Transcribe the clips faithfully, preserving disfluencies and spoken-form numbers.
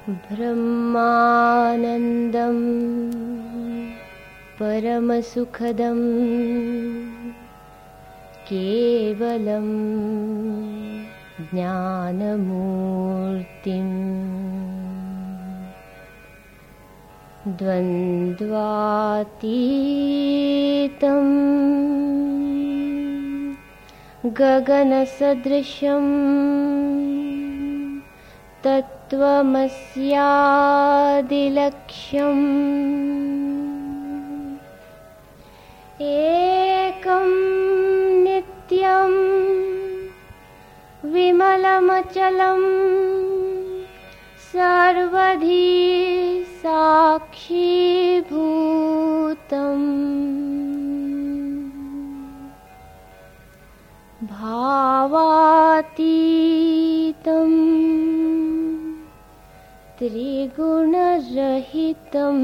ब्रह्मानन्दं परमसुखदं केवलं ज्ञानमूर्तिम् द्वन्द्वातीतं गगनसदृशं तत्त्वमस्यादिलक्ष्यम् एकं नित्यं विमलमचलं सर्वधी साक्षीभूतम् भावातीतं त्रिगुणरहितम्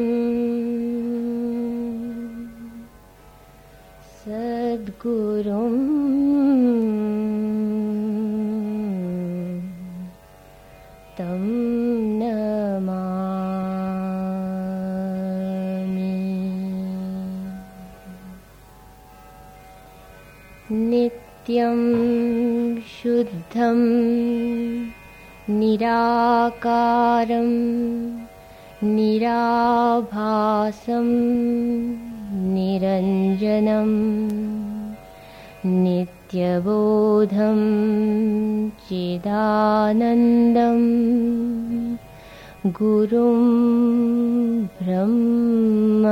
सद्गुरुं तं नमामि। नित्यं शुद्धं निराकारं निराभासं निरञ्जनं नित्यबोधं चिदानन्दं गुरुं ब्रह्म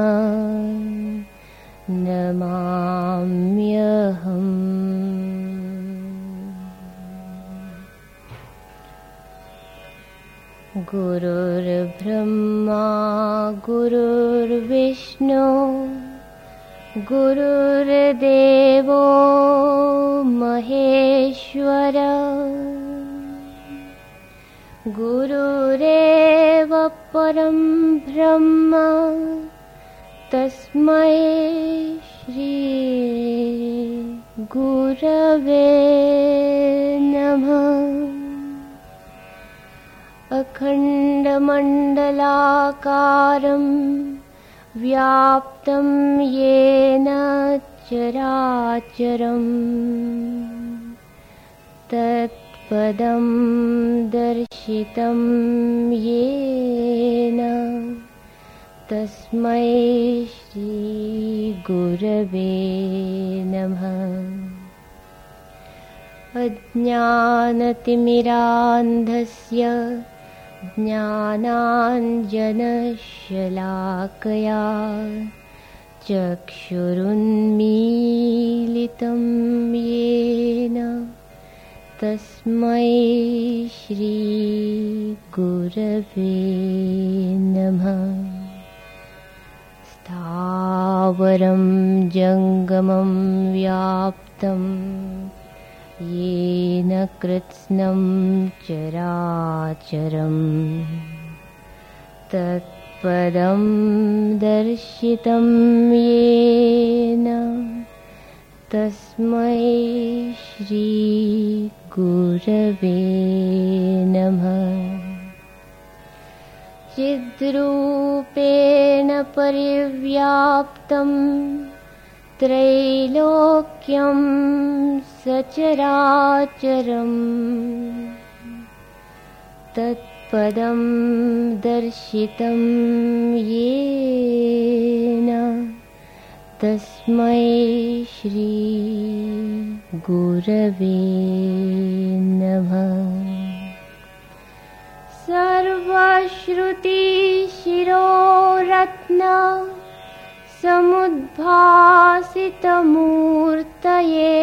नमाम्यहम्। गुरुर्ब्रह्मा गुरुर्विष्णु गुरुर्देवो महेश्वर गुरुरेव परं ब्रह्म तस्मै श्री गुरवे नमः। अखण्डमण्डलाकारं व्याप्तं येन चराचरं तत्पदं दर्शितं येन तस्मै श्री गुरवे नमः। अज्ञानतिमिरान्धस्य ज्ञानाञ्जनशलाकया चक्षुरुन्मीलितं येन तस्मै श्री गुरवे नमः। स्थावरं जङ्गमं व्याप्तं येन कृत्स्नं चराचरं तत्पदं दर्शितं येन तस्मै श्री गुरवे नमः। चिद्रूपेण परिव्याप्तं त्रैलोक्यं सचराचरं तत्पदं दर्शितं येन तस्मै श्री गुरवे नमः। सर्वश्रुतिशिरोरत्न समुद्भासितमूर्तये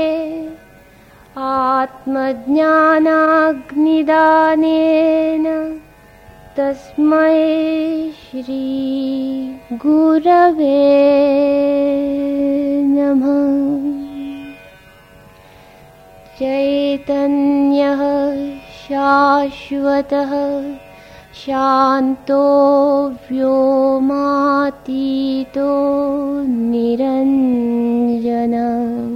आत्मज्ञानाग्निदानेन तस्मै श्री गुरवे नमः। चैतन्यः शाश्वतः शान्तो व्योमातीतो निरञ्जनः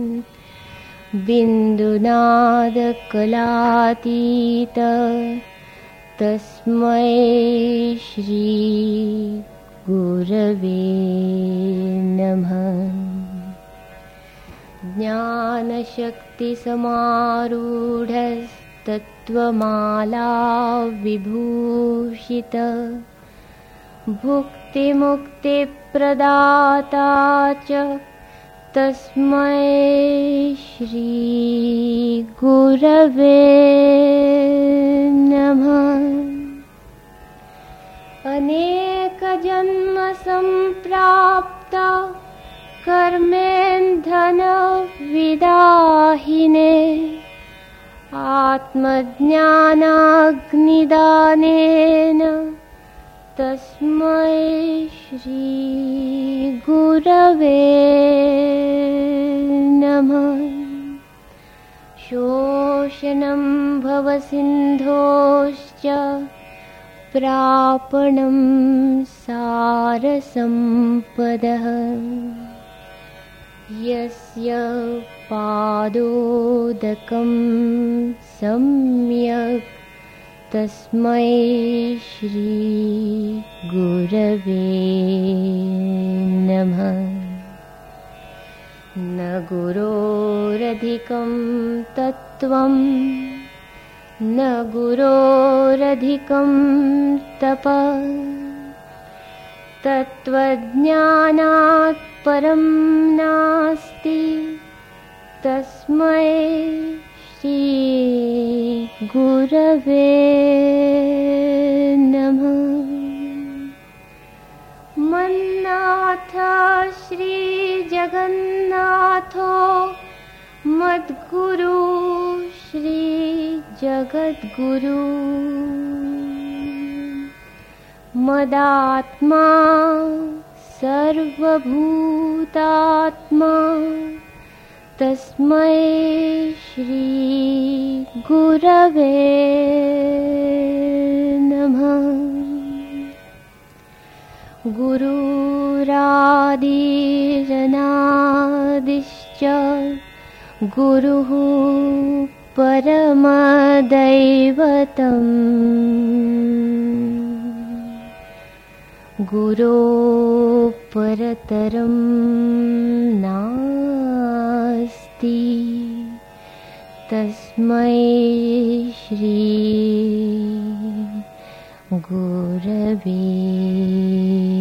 बिन्दुनादकलातीत तस्मै श्री गुरवे नमः। ज्ञानशक्तिसमारूढस्तत्त्वमाला विभूषित भुक्तिमुक्तिप्रदाता च तस्मै श्री गुरवे नमः। अनेकजन्मसम्प्राप्त कर्मेन्धनविदाहिने आत्मज्ञानाग्निदानेन तस्मै श्री गुरवे नमः। शोषणं भवसिन्धोश्च प्रापणं सारसम्पदः यस्य पादोदकं सम्यक् तस्मै श्री गुरवे नमः। न गुरोरधिकं तत्त्वं न गुरोरधिकं तपः तत्त्वज्ञानात् परं नास्ति तस्मै श्री गुरवे नमः। मन्नाथ श्रीजगन्नाथो मद्गुरु श्रीजगद्गुरु मदात्मा सर्वभूतात्मा तस्मै श्री गुरवे नमः। गुरुरादिरनादिश्च गुरुः परमदैवतम् गुरो परतरं नास्ति तस्मै श्री गुरवे